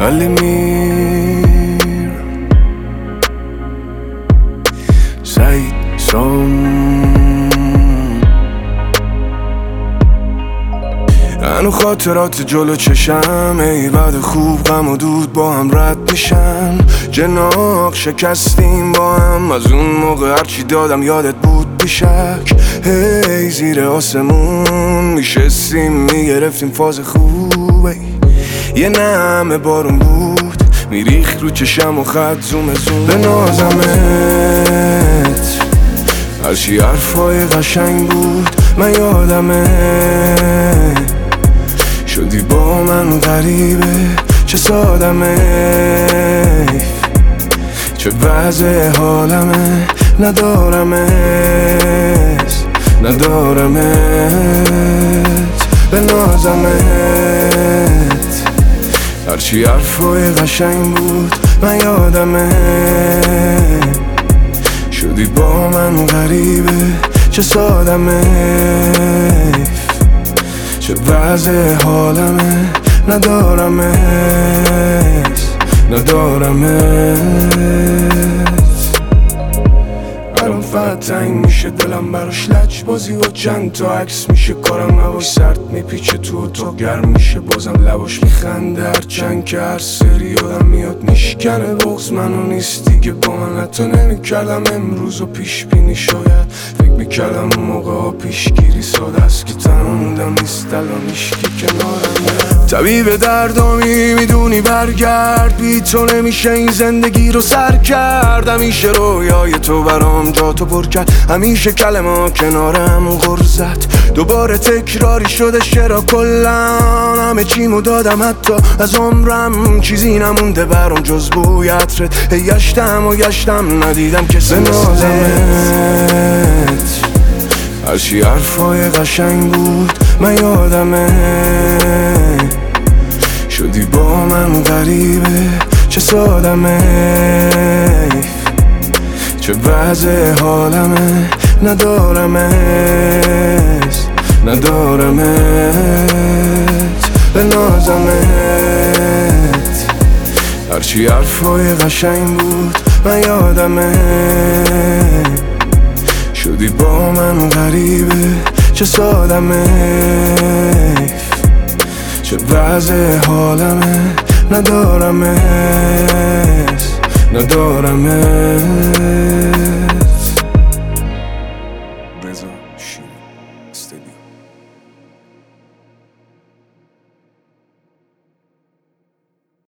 ولی سعید هنو خاطرات جلو چشم، ای بعد خوب غم و دود با هم رد میشن. جناق شکستیم با هم، از اون موقع هرچی دادم یادت بود بیشک. هی زیر آسمون میشستیم میگرفتیم فاز خوبه، یه نعمه بارون بود میریخت رو چشم و خط زوم زوم. به نازمت هرچی حرفای قشنگ بود من یادمه، شدی با من غریبه چه سادمه، چه وضع حالمه ندارمت به نازمت هرچی حرفای قشنگ بود من یادمه، شدی با من غریبه چه سادمه، چه وضع حالمه ندارمت. الان فقط تنگ میشه دلم براش لج بازی و چند تا عکس میشه کارم هواش سرد میپیچه تو گرم میشه بازم لباش میخنده هرچند که هر سری یادم میاد میشکنه. بغض منو نیست دیگه با من حتی نمیکردم امروز و پیش بینی شاید فکر میکردم اون موقع ها پیشگیری ساده است که تنها موندم نیست الان هیچکی کنارم. طبیب دردامی میدونی برگرد بی تو نمیشه این زندگی رو سر کرد. همیشه رویای تو برام جا تو پر کرد، همیشه کلمه کنارم غرزت دوباره تکراری شده چرا کلن همه چیمو دادم حتی از عمرم چیزی نمونده برام جز بوی عطرت. گشتم ندیدم کسی مثل هرچی حرفای قشنگ بود من یادمه، شدی با من غریبه چه سادمه، چه وضع حالمه ندارمت به نازمت هرچی حرفای قشنگ بود من یادمه، شدی با من غریبه چه سادمه، چه وضع حالمه ندارمت. رضا شیرین استودیو.